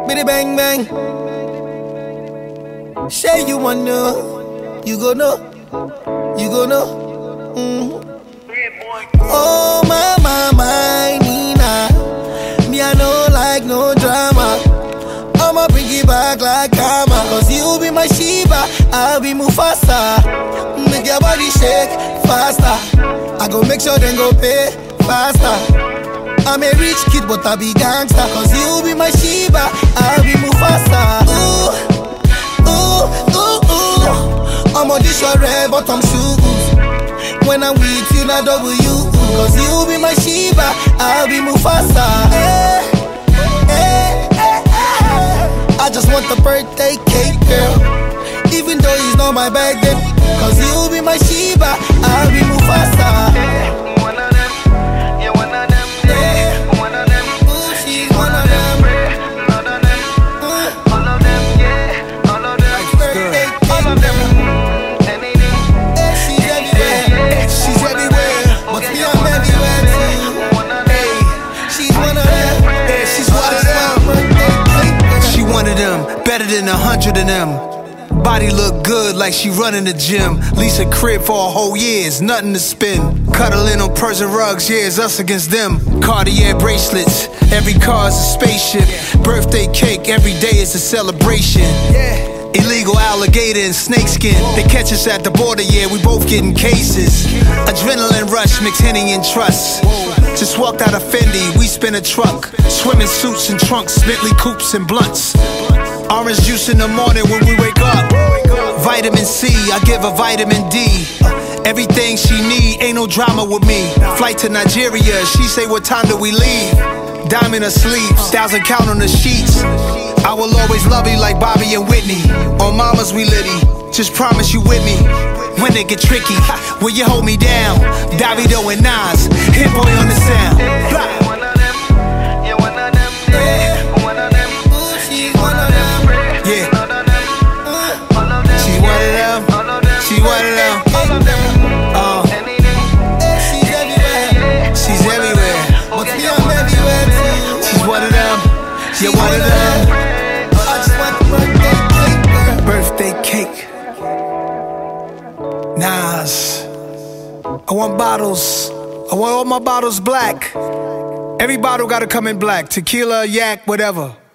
Biddy bang bang. Say you want know, you go know, you go know. Oh my Nina, me I no like no drama. I'ma bring it back like karma. Cause you be my Shiba, I'll be Mufasa. Make your body shake faster. I go make sure then go pay faster. I'm a rich kid but I be gangster. Cause you be my Shiba, I'll be Mufasa. Ooh, ooh, ooh, ooh. I'm on this short red but I'm shoes. When I'm with you, not W. Cause you be my Shiba, I'll be Mufasa. Hey, hey, hey, hey. I just want the birthday cake, girl. Even though it's not my birthday. Cause you be my Shiba, I'll be Mufasa. One of them, yeah, one of them, yeah, one of them. Ooh, she's one of them. None of them, all of them, yeah, all of them. Birthday cake, All of them, anything. hey, she's everywhere. She's everywhere. But me, I'm everywhere too. One of them, She's one of them. Yeah, she's one of them. Birthday cake, girl. She one of them, better than 100 of them. Body look good like she running the gym. Lease a crib for a whole year, it's nothing to spend. Cuddling on Persian rugs, yeah, it's us against them. Cartier bracelets, every car is a spaceship. Birthday cake, every day is a celebration. Illegal alligator and snakeskin. They catch us at the border, yeah, we both getting cases. Adrenaline rush, mix Henny and trust. Just walked out of Fendi, we spin a truck. Swimming suits and trunks, Bentley coupes and blunts. Orange juice in the morning when we wake up. Vitamin C, I give her vitamin D. Everything she need, ain't no drama with me. Flight to Nigeria, she say what time do we leave? Diamond her sleeves, 1,000 count on the sheets. I will always love you like Bobby and Whitney. On mamas we litty, just promise you with me. When it get tricky, will you hold me down? Davido and Nas, hit boy on the sound. Blah. one of them, yeah, one of them, yeah, one of them. Ooh, she's one of them. Yeah, All of them, all of them. she one of them. All of them, She one of them. all of them. Anything, Hey, she's everywhere. She's everywhere. But me, I'm everywhere too. She's one of them. You're one of them. I just want the birthday cake, girl. Birthday cake. Nas. I want bottles. I want all my bottles black. Every bottle gotta come in black. Tequila, yak, whatever.